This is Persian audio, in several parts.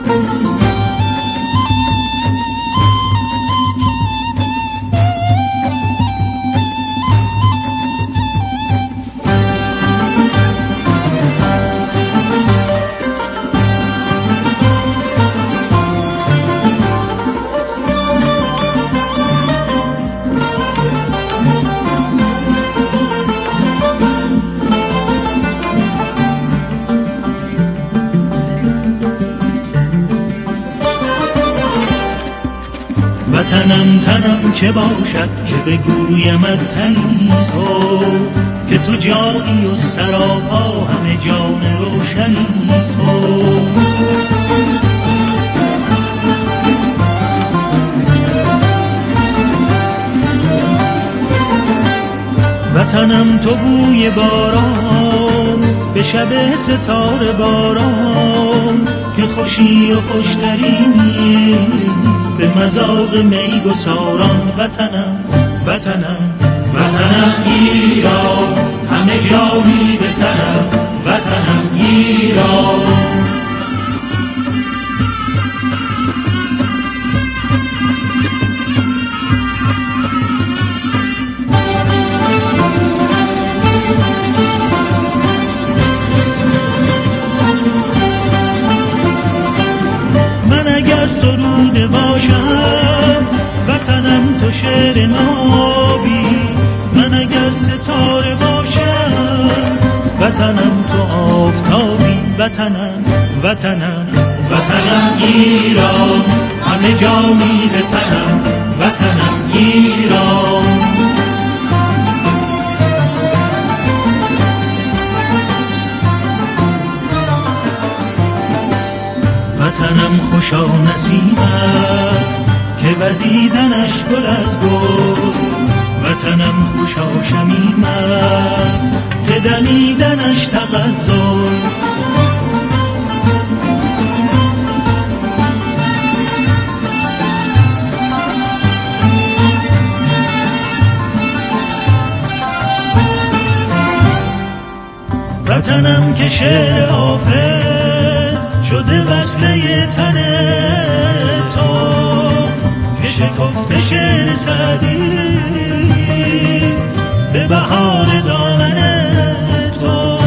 تنم چه باشد که بگویمت تنی تو، که تو جانی و سراپا همه جان روشنی تو. وطنم تو بوی باران به شب ستاره باران، که خوشی و خوشترینی به مذاق می گساران. وطنم وطنم وطنم ایران، همه جانی به تنم. وطنم ایران. من اگر سروده باشم وطنم تو شعر نابی، من اگر ستاره باشم وطنم تو آفتابی. وطنم وطنم وطنم ایران، همه جانی به تنم. وطنم ایران. وطنم خوشا نسیمت که وزیدنش گل از گل، وطنم خوشا شمیمت که دمیدنش تغزل. وطنم که شعر حافظ شده وصله تن تو، که شکفته شعر سعدی به بهار دامن تو.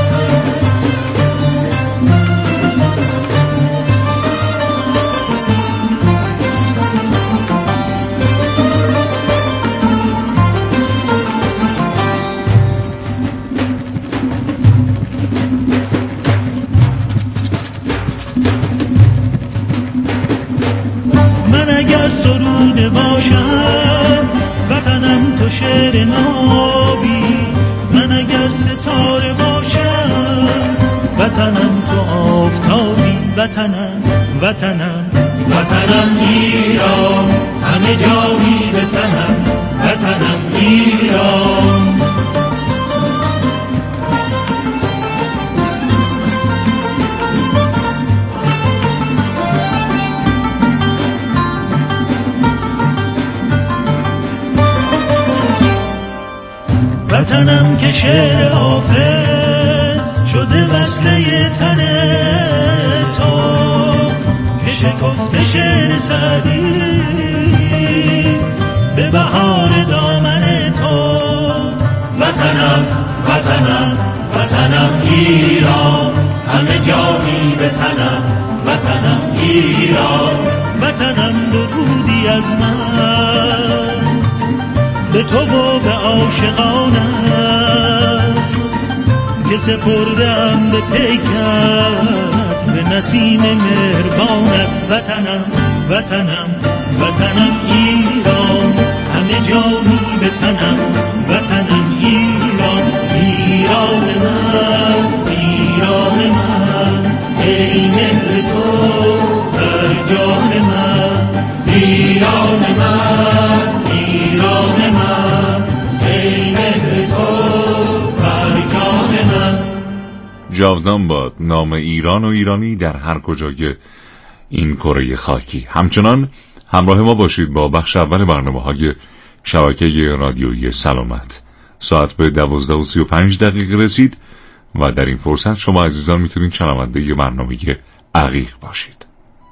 من اگر سروده باشم وطنم تو شعر نابی، من اگر ستاره باشم وطنم تو آفتابی. وطنم وطنم وطنم ایران، همه جانی به تنم. وطنم ایران. وطنم که شعر حافظ شده وصله تن تو، که شکفته شعر سعدی به بهار دامن تو. وطنم وطنم وطنم ایران، همه جانی به تنم. وطنم ایران. وطنم درودی از من به تو و به عاشقانم، که سپردم به پیکت به نسیم مهربانت. وطنم وطنم وطنم ایران، همه جانی به تنم. وطنم ایران. ایران من ایران من، ای مهر تو در جان من. ایران من ایران من، ای مهر تو بر جان من. جاودان باد نام ایران و ایرانی در هر کجای این کره خاکی. همچنان همراه ما باشید با بخش اول برنامه‌های شبکه رادیویی سلامت. ساعت به 12:35 رسید و در این فرصت شما عزیزان میتونید شنونده برنامه عقیق باشید.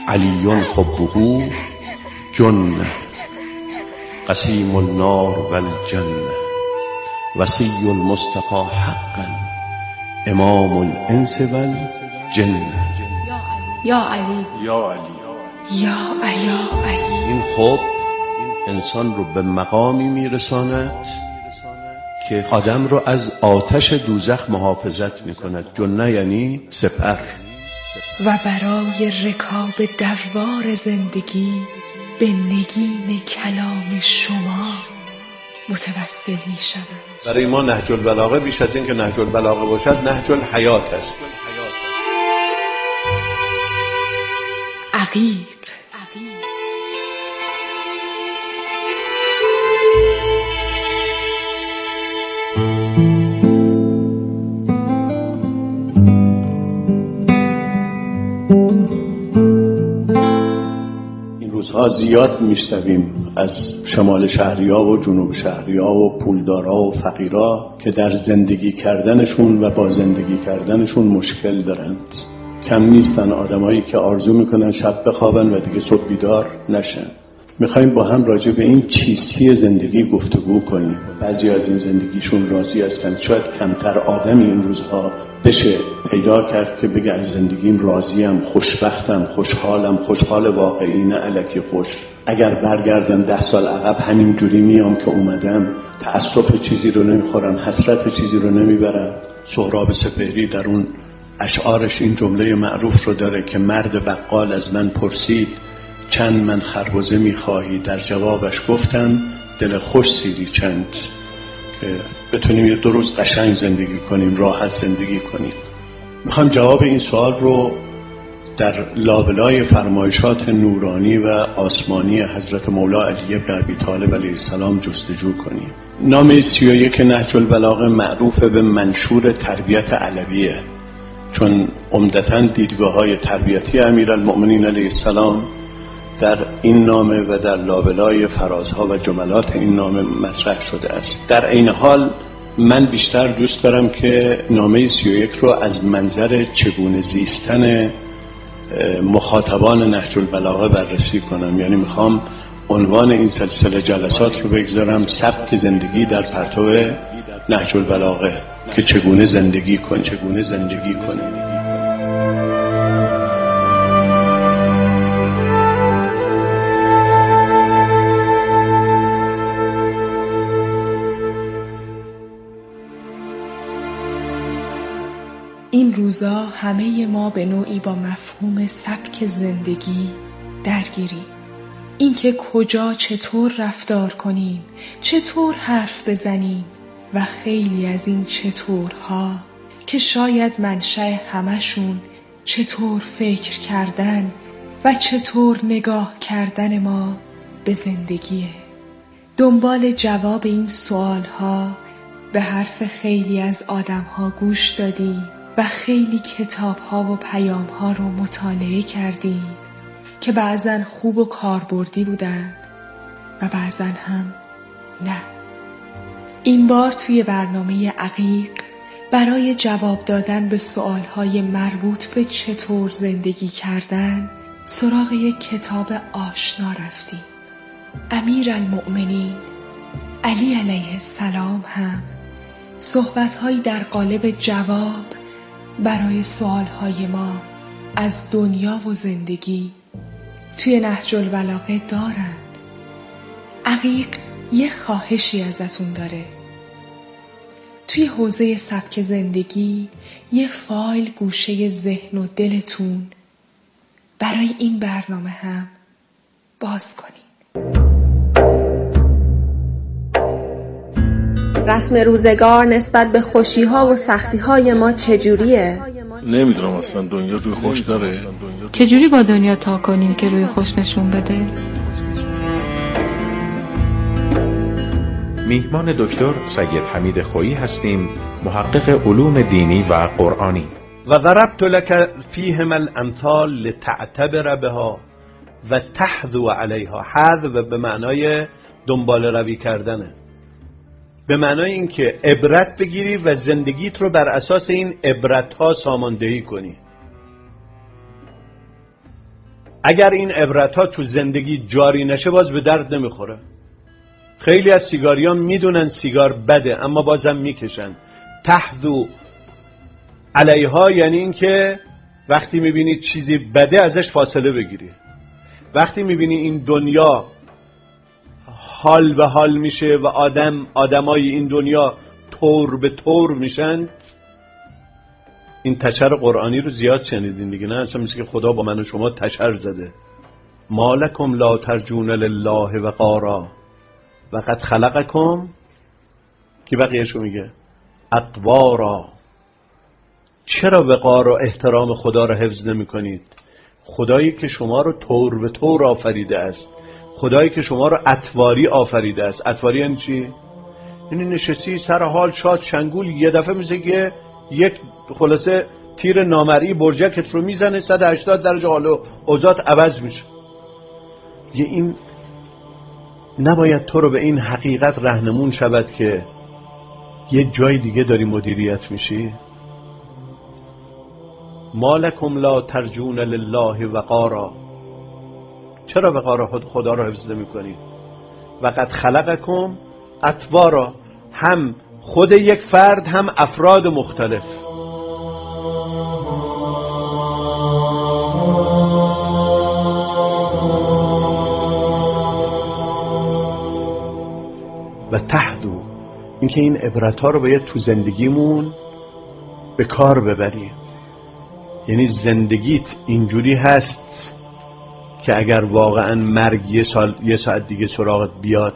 علی حبه جنة قسیم النار والجنة وصی المصطفى حقا امام الانس والجنة. یا علی یا علی یا علی. این حب انسان رو به مقامی میرساند که آدم رو از آتش دوزخ محافظت میکند. جنه یعنی سپر. و برای رکاب دوار زندگی به نگین کلام شما متوسل می شدم. برای ما نهج البلاغه بیش از این که نهج البلاغه باشد نهج الحیات است. عقیق. زیاد میشنویم از شمال شهری‌ها و جنوب شهری‌ها و پولدارا و فقیرا که در زندگی کردنشون و با زندگی کردنشون مشکل دارند. کم نیستن آدمایی که آرزو میکنن شب بخوابن و دیگه صبح بیدار نشن. میخوایم با هم راجع به این چیستی زندگی گفتگو کنیم. بعضی از این زندگیشون راضی هستن. شاید کمتر آدمی این روزها بشه پیدا کرد که بگه از زندگیم راضیم، خوشبختم، خوشحالم، خوشحال واقعی نه الکی خوش. اگر برگردم 10 سال عقب همین جوری میام که اومدم، تأسف چیزی رو نمیخورم، حسرت چیزی رو نمیبرم. سهراب سپهری در اون اشعارش این جمله معروف رو داره که مرد بقال از من پرسید چند من خربزه میخواهی، در جوابش گفتم دل خوش سیری چند. که بتونیم یه 2 روز قشنگ زندگی کنیم، راحت زندگی کنیم. میخوام جواب این سوال رو در لابلای فرمایشات نورانی و آسمانی حضرت مولا علی بن ابی طالب علیه السلام جستجو کنیم. نامه 31 نهج البلاغه معروف به منشور تربیت علویه، چون عمدتاً دیدگاه‌های تربیتی امیرالمؤمنین علیه السلام در این نامه و در لابلای فرازها و جملات این نامه مطرح شده است. در این حال من بیشتر دوست دارم که نامه 31 رو از منظر چگونه زیستن مخاطبان نهج البلاغه بررسی کنم. یعنی میخوام عنوان این سلسله جلسات رو بگذارم سبک زندگی در پرتو نهج البلاغه، که چگونه زندگی کنیم. این روزا همه ما به نوعی با مفهوم سبک زندگی درگیریم. اینکه کجا چطور رفتار کنیم، چطور حرف بزنیم و خیلی از این چطورها که شاید منشأ همشون چطور فکر کردن و چطور نگاه کردن ما به زندگیه. دنبال جواب این سوالها به حرف خیلی از آدمها گوش دادیم و خیلی کتابها و پیامها رو مطالعه کردیم که بعضن خوب و کاربردی بودن و بعضن هم نه. این بار توی برنامه عقیق برای جواب دادن به سوالهای مربوط به چطور زندگی کردن سراغ یک کتاب آشنا رفتیم. امیرالمؤمنین علی علیه السلام هم صحبت‌هایی در قالب جواب برای سوالهای ما از دنیا و زندگی توی نهج البلاغه دارن. عقیق یه خواهشی ازتون داره. توی حوزه سبک زندگی یه فایل گوشه ذهن و دلتون برای این برنامه هم باز کنید. رسم روزگار نسبت به خوشی‌ها و سختی‌های ما چجوریه؟ نمیدونم اصلا دنیا روی خوش داره. چجوری با دنیا تا کنیم که روی خوش نشون بده؟ میهمان دکتر سید حمید خویی هستیم، محقق علوم دینی و قرآنی. و ضربت لك فیهم الامثال لتعتبر بها و تحذو علیها. حذو به معنای دنبال روی کردنه، به معنای این که عبرت بگیری و زندگیت رو بر اساس این عبرت‌ها ساماندهی کنی. اگر این عبرت ها تو زندگی جاری نشه باز به درد نمیخوره. خیلی از سیگاریان میدونن سیگار بده اما بازم میکشن. تحذو علیها یعنی این که وقتی میبینی چیزی بده ازش فاصله بگیری. وقتی میبینی این دنیا حال به حال میشه و آدمای این دنیا طور به طور میشن. این تشر قرآنی رو زیاد شنیدین دیگه، نه؟ اصلا مثل که خدا با من و شما تشر زده. ما لکم لا ترجون لله وقارا و قد خلقکم، کی بقیه‌شو میگه؟ اطوارا. چرا وقار و احترام خدا رو حفظ نمی کنید؟ خدایی که شما رو طور به طور آفریده است، خدایی که شما رو اطواری آفریده است. اطواری یعنی چی؟ یعنی نشستی سر حال شاد شنگول، یه دفعه مثل که یک خلاصه تیر نامرئی برجکت رو میزنه 180 درجه حالا اوضاعت عوض میشه. یه این نباید تو رو به این حقیقت رهنمون شود که یه جای دیگه داری مدیریت میشی. ما لکم لا ترجون لله وقارا. چرا وقار خدا رو حفظ نمی کنید؟ و قد خلقکم اطوارا، هم خود یک فرد هم افراد مختلف. و تحدو، اینکه این عبرت ها رو باید تو زندگیمون به کار ببریم. یعنی زندگیت اینجوری هست که اگر واقعا مرگ یه ساعت دیگه سراغت بیاد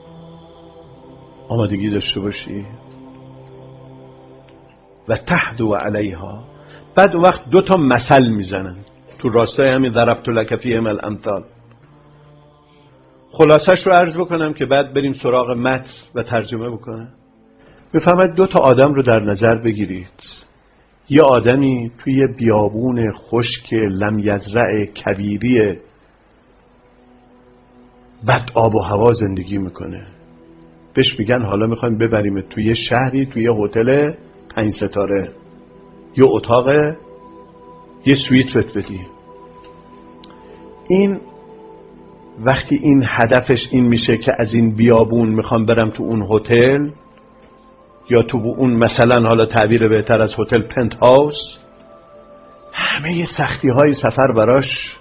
آمادگی داشته باشی. و تحدو علیها. بعد وقت 2 مثل میزنن تو راستای همین ضربت لک فیهم الامثال. خلاصش رو عرض بکنم که بعد بریم سراغ متن و ترجمه بکنم. بفهمید 2 آدم رو در نظر بگیرید. یه آدمی توی بیابون خشک لم یزرع کبیری بد آب و هوا زندگی میکنه. بهش میگن حالا میخوایم ببریم توی شهری، توی هتل 5 ستاره، یه اتاق، یه سویت بهت بدیم. این وقتی این هدفش این میشه که از این بیابون میخوام برم تو اون هتل یا تو اون مثلا حالا تعبیر بهتر از هتل پنت هاوس، همه سختی های سفر براش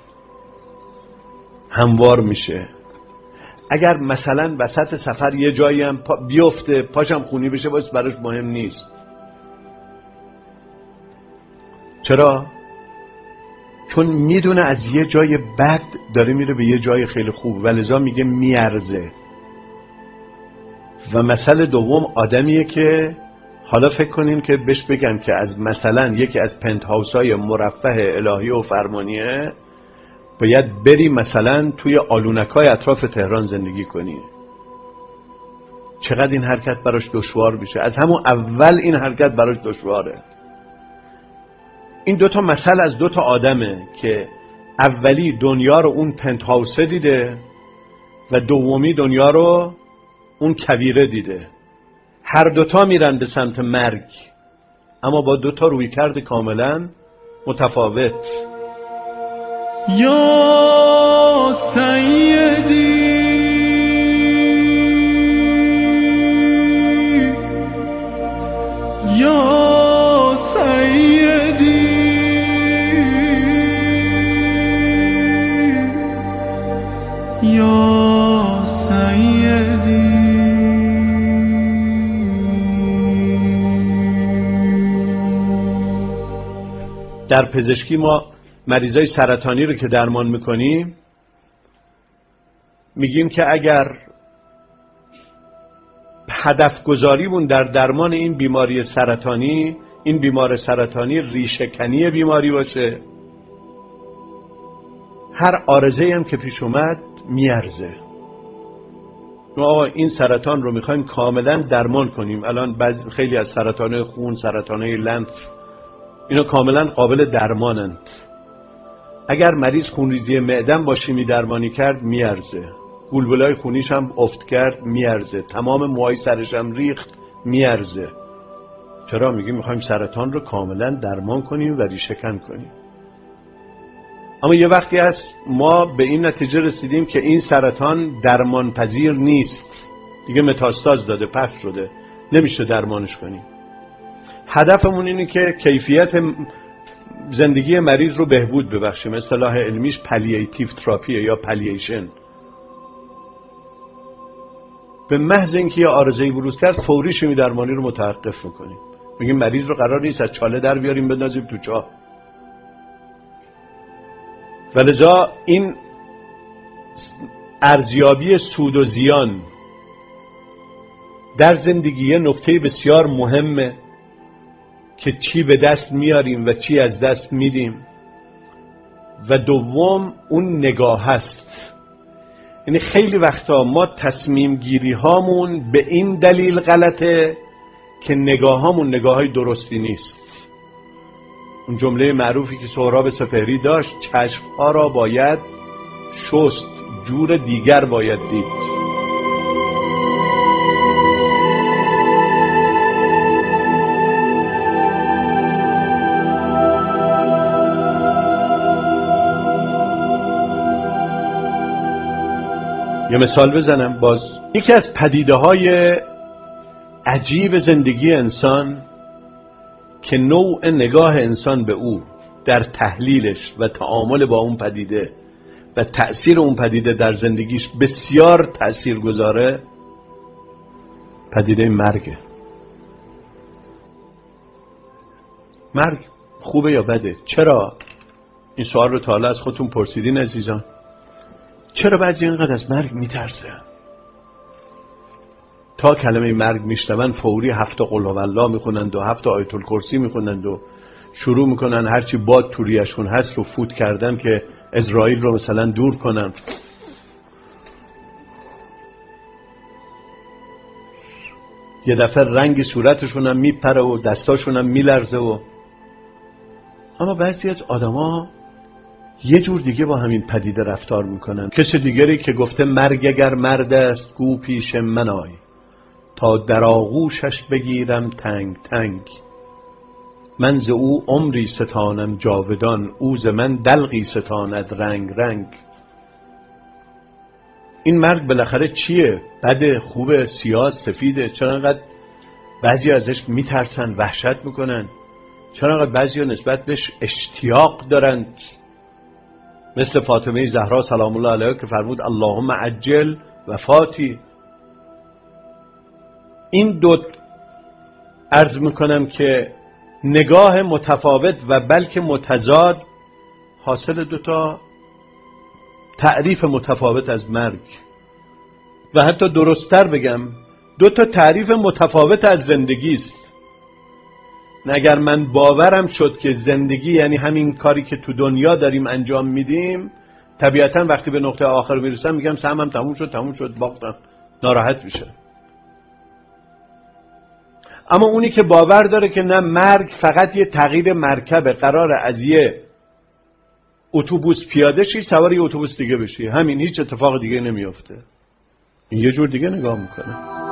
هموار میشه. اگر مثلا وسط سفر یه جایی هم بیفته پاشم خونی بشه باز براش مهم نیست. چرا؟ چون میدونه از یه جای بد داره میره به یه جای خیلی خوب و لذا میگه میارزه. و مثل دوم آدمیه که حالا فکر کنین که بهش بگن که از مثلا یکی از پنت هاوسای مرفه الهی و فرمانیه باید بری مثلا توی آلونکای اطراف تهران زندگی کنی. چقدر این حرکت براش دشوار میشه. از همون اول این حرکت براش دشواره. این 2 مثل از 2 آدمه که اولی دنیا رو اون پنت هاوسه دیده و دومی دنیا رو اون کبیره دیده. هر 2 میرن به سمت مرگ اما با 2 رویکرد کاملا متفاوت. یا سیدی یا سیدی یا سیدی. در پزشکی ما مریضای سرطانی رو که درمان میکنیم میگیم که اگر هدف گذاریمون در درمان این بیماری سرطانی، این بیمار سرطانی ریشه‌کنی بیماری باشه، هر عارضه‌ای هم که پیش اومد میارزه. ما این سرطان رو میخوایم کاملا درمان کنیم. الان خیلی از سرطان‌های خون، سرطان‌های لنف، اینا کاملا قابل درمانند. اگر مریض خونریزی معده‌ام با شیمی درمانی کرد میارزه. بلبلای خونیش هم افت کرد میارزه. تمام موهای سرش هم ریخت میارزه. چرا؟ میگیم میخوایم سرطان رو کاملا درمان کنیم و ریشه کن کنیم. اما یه وقتی هست ما به این نتیجه رسیدیم که این سرطان درمان پذیر نیست، دیگه متاستاز داده، پخش شده، نمیشه درمانش کنیم. هدفمون اینه که کیفیت زندگی مریض رو بهبود ببخشیم. اصطلاح علمیش پالیاتیو تراپیه یا پالییشن. به محض اینکه یه عارضه‌ای بروز کرد فوری شیمی درمانی رو متوقف میکنیم، میگیم مریض رو قرار نیست از چاله در بیاریم بندازیم تو چاه. ولذا این ارزیابی سود و زیان در زندگی نکته بسیار مهمه که چی به دست میاریم و چی از دست میدیم. و دوم اون نگاه هست. یعنی خیلی وقتا ما تصمیم گیری هامون به این دلیل غلطه که نگاه هامون نگاه های درستی نیست. اون جمله معروفی که سهراب سپهری داشت، چشم ها را باید شست، جور دیگر باید دید. یه مثال بزنم باز. یکی از پدیده‌های عجیب زندگی انسان که نوع نگاه انسان به او در تحلیلش و تعامل با اون پدیده و تأثیر اون پدیده در زندگیش بسیار تأثیر گذاره، پدیده مرگه. مرگ خوبه یا بده؟ چرا؟ این سوال رو تا حالا از خودتون پرسیدین عزیزان؟ چرا بعضی اینقدر از مرگ میترسه؟ تا کلمه مرگ میشنون فوری 7 قل هوالله میخونند و 7 آیت الکرسی میخونند و شروع میکنن هرچی باد تو ریشون هست رو فوت کردن که اسرائیل رو مثلا دور کنن. یه دفعه رنگ صورتشون هم میپره و دستاشون هم میلرزه و اما بعضی از آدما یه جور دیگه با همین پدیده رفتار میکنن. کسی دیگری که گفته مرگ اگر مرد است گو پیش من آی، تا در آغوشش بگیرم تنگ تنگ، من ز او عمری ستانم جاودان، او ز من دلقی ستاند رنگ رنگ. این مرگ بالاخره چیه؟ بده، خوبه، سیاه، سفیده؟ چرا انقدر بعضی ازش میترسن، وحشت میکنن؟ چرا انقدر بعضی نسبت بهش اشتیاق دارند؟ مثل فاطمه زهرا سلام الله علیها که فرمود اللهم عجل وفاتی. این دو عرض میکنم که نگاه متفاوت و بلکه متضاد حاصل دوتا تعریف متفاوت از مرگ و حتی درست‌تر بگم دوتا تعریف متفاوت از زندگی است. اگر من باورم شد که زندگی یعنی همین کاری که تو دنیا داریم انجام میدیم، طبیعتا وقتی به نقطه آخر میرسم میگم سهمم تموم شد باختم، ناراحت میشه. اما اونی که باور داره که نه، مرگ فقط یه تغییر مرکبه، قراره از یه اتوبوس پیاده شی سوار یه اتوبوس دیگه بشی، همین، هیچ اتفاق دیگه نمیافته، این یه جور دیگه نگاه میکنه.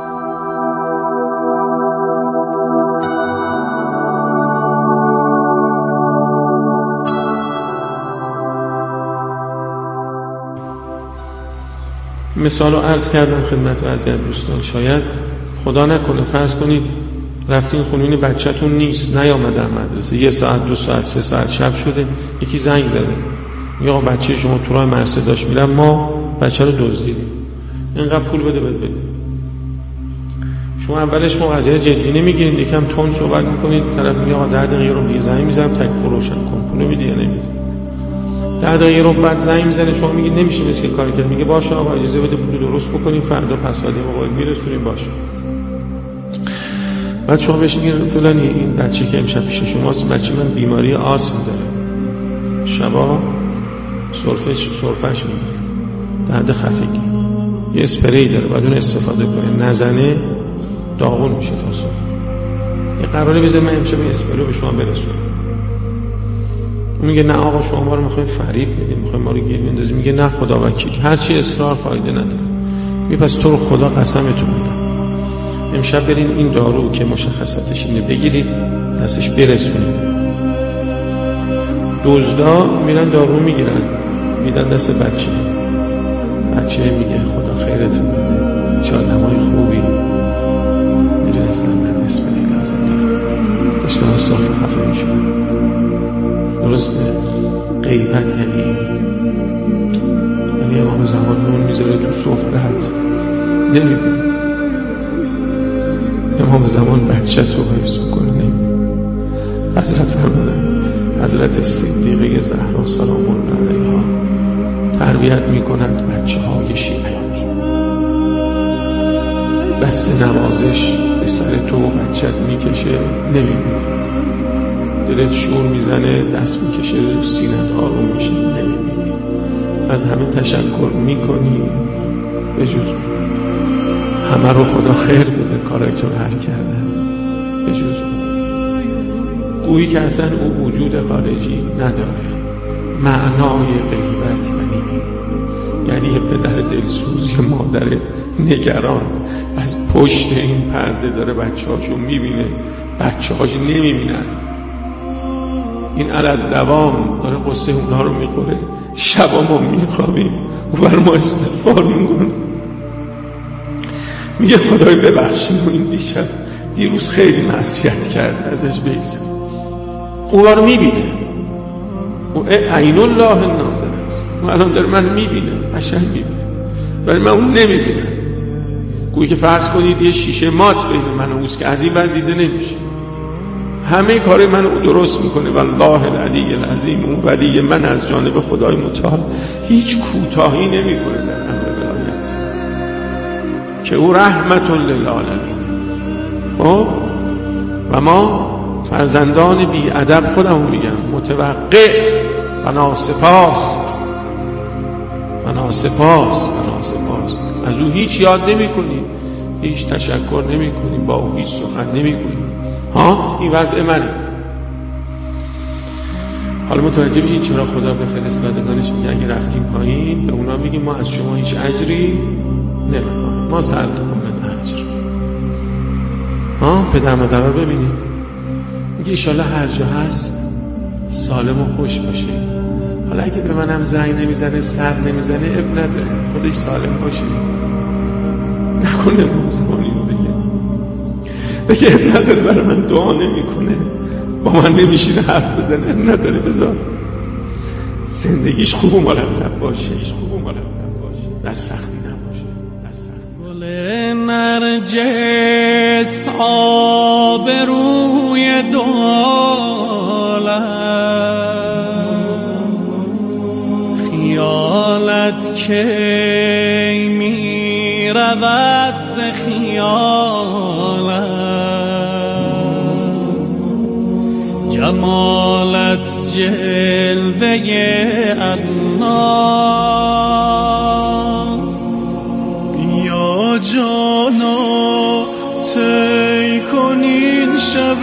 مثال رو عرض کردم خدمت بعضی از دوستان. شاید خدا نکنه فرض کنید رفتین خونین بچه‌تون نیست، نیامده در مدرسه، 1 ساعت 2 ساعت 3 ساعت شب شده، یکی زنگ زده یا بچه شما تو راه مدرسه داشت میره، ما بچه رو دزدیدیم، اینقدر پول بده بده. شما اولش ما قضیه جدی نمیگیرید، یکم تون صحبت میکنید، طرف میگه آقا 10 دقیقه رو زنگ میزنم تک روشن کن، پول میدی یا نمیدی؟ 10 دقیقه رو بعد زنگ میزنه، شما میگید نمیشه مثل کاری کرد، میگه باشه آقا اجازه بده پول درست بکنیم، فردا پس فردا موبایل میرسونیم، باشه. بعد شما بهش میگید فلانی این بچه که امشب پیش شماست، بچه من بیماری آسم داره، شبا سرفش میگیره، درد خفگی، یه اسپری داره باید اون استفاده کنه، نزنه داغون میشه تا صبح. یه قراره بذار من امشب این اسپری رو به شما برسونم. اون میگه نه آقا شما ما رو میخواید فریب بدید، میخواید ما رو گیر بندازید. میگه نه خدا وکیل، هرچی اصرار فایده نداره. میگه پس تو رو خدا قسمتون میدم امشب برین این دارو که مشخصاتش اینه بگیرید، دستش برسونید. دزدا میرن دارو میگیرن میدن دست بچه میگه خدا خیرتون بده، چه آدمای خوبی، میدونستم من نصف لیل لازم دارم، داشتم از صرف خفه میشم. درسته غیبت یعنی امام زمان نون میذاره تو سفره‌ات نمیبینی، امام زمان بچه تو حفظ کنه نمیبینی. حضرت فرمودن حضرت صدیقه زهرا سلام الله علیها تربیت میکند بچه های شیعیان، دست نوازش به سر تو و بچت میکشه نمیبینی، دلت شور میزنه دست میکشه رو سینت آروم میشه نمیبینی، از همین تشکر میکنی به جز همه رو خدا خیر بده کارای تو رو حل کردن به جز گویی که اصلا او وجود خارجی نداره. معنای غیبت یعنی یه پدر دلسوز، یه مادر نگران از پشت این پرده داره بچه هاشو میبینه، بچه هاش نمیبینن، این علت دوام داره قصه اونها رو میخوره، شبا ما میخوابیم و بر ما استغفار میکنه، میگه خدای ببخشید و این دیروز خیلی معصیت کرد ازش بگذر. او رو میبینه، او عین الله ناظر است، او الان داره من میبینه، قشنگ میبینه، ولی من اون نمیبینم. گویی که فرض کنید یه شیشه مات بین من و اوست که از این ور دیده نمیشه، همه کار من او درست میکنه. والله العلی العظیم، اون ولی من از جانب خدای متعال هیچ کوتاهی نمیکنه در امر ولایت، که او رحمت للعالمین. خب و ما فرزندان بی ادب، خودمو میگم، متوقع و ناسپاس از او هیچ یاد نمی کنیم، هیچ تشکر نمی کنیم، با او هیچ سخن نمی کنیم. این وضع منه. حالا متوجه بشین چرا خدا به فرستادگانش میگه اگه رفتیم پایین به اونا میگیم ما از شما هیچ اجری نمیخوایم، ما سألتکم من اجر. پدر مادر رو ببینیم، میگه ایشالله هر جا هست سالم و خوش باشه. حالا اگه به منم زنگ نمیزنه سر نمیزنه اب نداره، خودش سالم باشه، نکنه موزمانی رو بگه اب نداره، برای من دعا نمیکنه، با من نمیشینه حرف بزنه، اب نداره، بذار زندگیش خوب و مرتب باشه، در سختی نباشه. گل نرجس آبروی دولت، خیالت که می رود ز خیالت، جمالت جلوه الله. بیا جانا طی کنین شب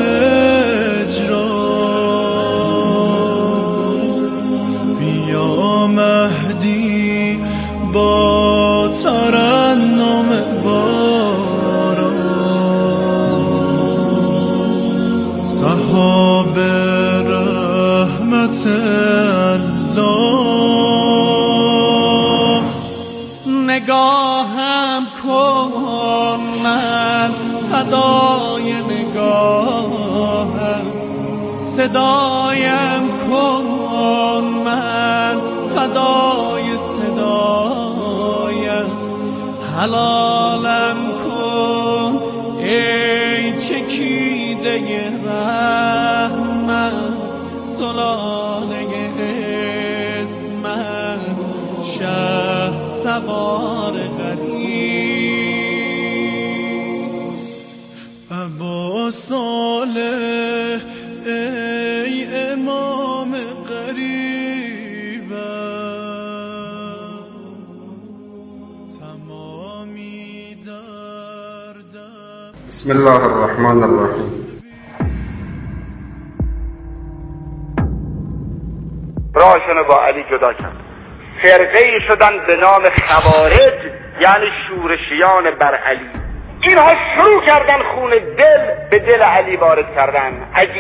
هجران، بیا مهدی با ترنم باران، سحاب رحمت الله. نگاهم کن من فدای نگاهت، صدایم کن من فدای صدایت، حلالم کن ای چکیده رحمت، سلاله اسمت، شه سوار غریب. ابا صالح ای امام غریب، تمامی دردم. بسم الله الرحمن الرحیم. راهشون با علی جدا کرد، فرقه‌ای شدن به نام خوارج، یعنی شورشیان بر علی. اینها شروع کردن خون دل به دل علی وارد کردن. عجیب.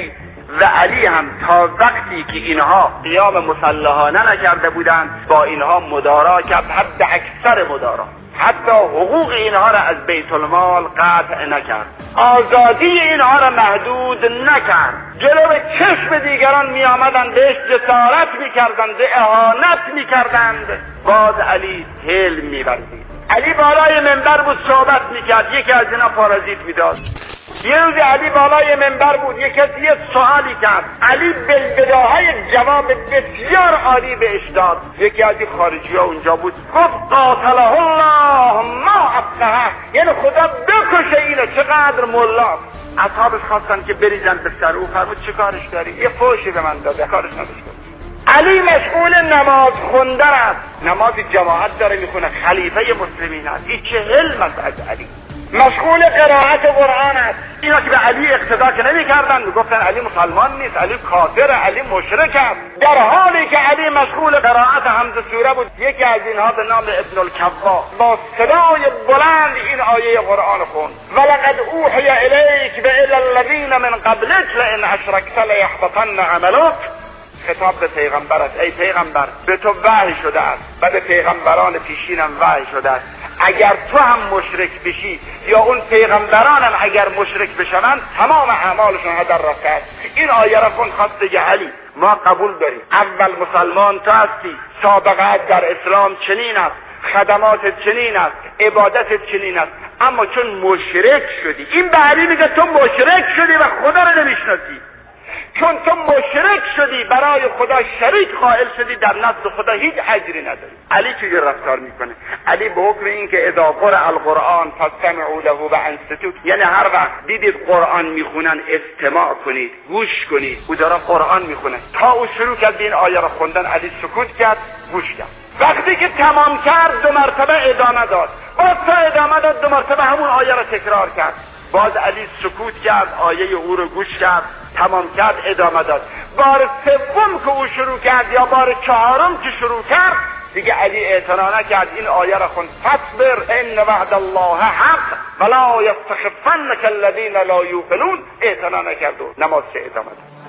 و علی هم تا وقتی که اینها قیام مسلحانه نکرده بودند با اینها مدارا کرد، حد اکثر مدارا، حتی حقوق اینها را از بیت المال قطع نکرد، آزادی اینها را محدود نکرد، جلو چشم دیگران می آمدند بهش جسارت می کردند، اهانت می کردند، باز علی حلم می ورزید. علی بالای منبر بود صحبت می کرد، یکی از اینا پارازیت می داد. یه روز علی بالای منبر بود، یک کسی یه سوالی کرد، علی بالبداهه جواب بسیار عالی بهش داد. یکی از خارجی ها اونجا بود، گفت قاتله الله ما افقهه، یعنی خدا بکشه اینو، چقدر ملاست. اصحابش خواستن که بریزن به سر او، فرمود چه کارش داری؟ یه فوشی به من داده، کارش نداشته. علی مشغول نماز خوندن است، نماز جماعت داره میخونه، خلیفه مسلمین است، این چه حلم است از علی. مشغول قرائت قرآن است. اینا که به علی اقتدا که نمی کردن، میگفتن علی مسلمان نیست، علی کافر، علی مشرک است. در حالی که علی مشغول قرائت حمد سوره بود، یکی از اینها به نام ابن الکوا با صدای بلند این آیه قرآن خوند: ولقد اوحی الیک و الی الذین من قبلک لئن اشرکت لیحبطن عملک. خطاب به پیغمبر است: ای پیغمبر، به تو وحی شده است و به پیغمبران پیشینم وحی شده است، اگر تو هم مشرک بشی یا اون پیغمبرانم اگر مشرک بشن، تمام اعمالشون هدر رفته است. این آیه را کن خواست بگه علی ما قبول داریم، اول مسلمان تو هستی، سابقت در اسلام چنین است، خدماتت چنین است، عبادتت چنین است، اما چون مشرک شدی، این به علی میگه تو مشرک شدی و خدا رو نمیشناسی، چون تو مشرک شدی، برای خدا شریک قائل شدی، در نزد خدا هیچ اجری نداری. علی چه رفتار میکنه؟ علی به حکم این که اذا قرأ القرآن فاستمعوا له و انصتوا، یعنی هر وقت دیدید قرآن میخونن استماع کنید، گوش کنید. او داره قرآن میخونه، تا او شروع کرد این آیه را خوندن، علی سکوت کرد، گوش کرد. وقتی که تمام کرد 2 مرتبه ادامه داد، باز تا ادامه داد 2 مرتبه همون آیه را تکرار کرد. باز علی سکوت کرد، آیه او رو گوش کرد، تمام کرد، ادامه داد. بار سوم که او شروع کرد یا بار 4م که شروع کرد، دیگه علی اعتنا نکرد، این آیه را خوند: فاصبر ان وعد الله حق ولا یستخفنک الذین لا یوقنون. اعتنا نکرد و نماز ادامه داد.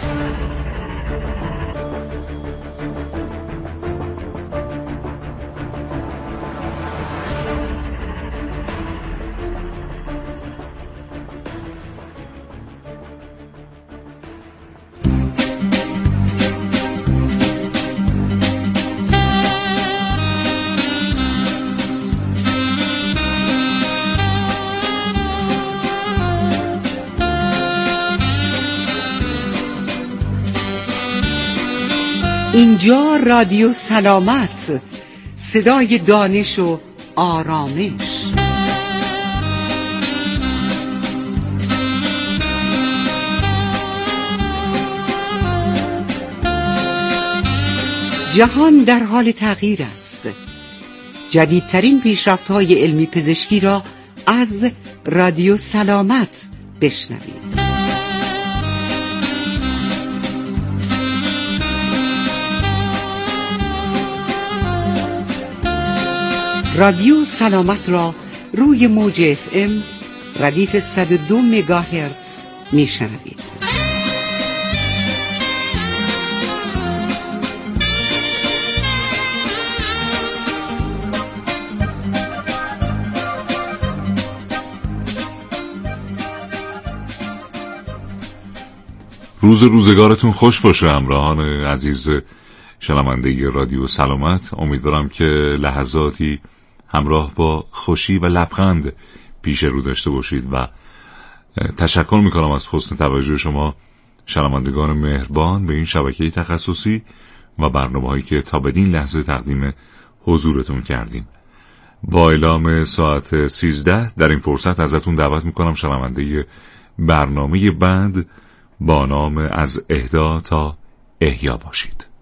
اینجا رادیو سلامت، صدای دانش و آرامش. جهان در حال تغییر است. جدیدترین پیشرفت‌های علمی پزشکی را از رادیو سلامت بشنوید. رادیو سلامت را روی موج FM ردیف 102 مگاهرتز میشنوید. روزگارتون خوش باشه همراهان عزیز شنونده رادیو سلامت. امیدوارم که لحظاتی همراه با خوشی و لبخند پیش رو داشته باشید و تشکر میکنم از حسن توجه شما شنوندگان مهربان به این شبکه تخصصی و برنامه‌هایی که تا بدین لحظه تقدیم حضورتون کردیم. با اعلام ساعت 13 در این فرصت ازتون دعوت میکنم شنونده برنامه بعد با نام از اهدا تا احیا باشید.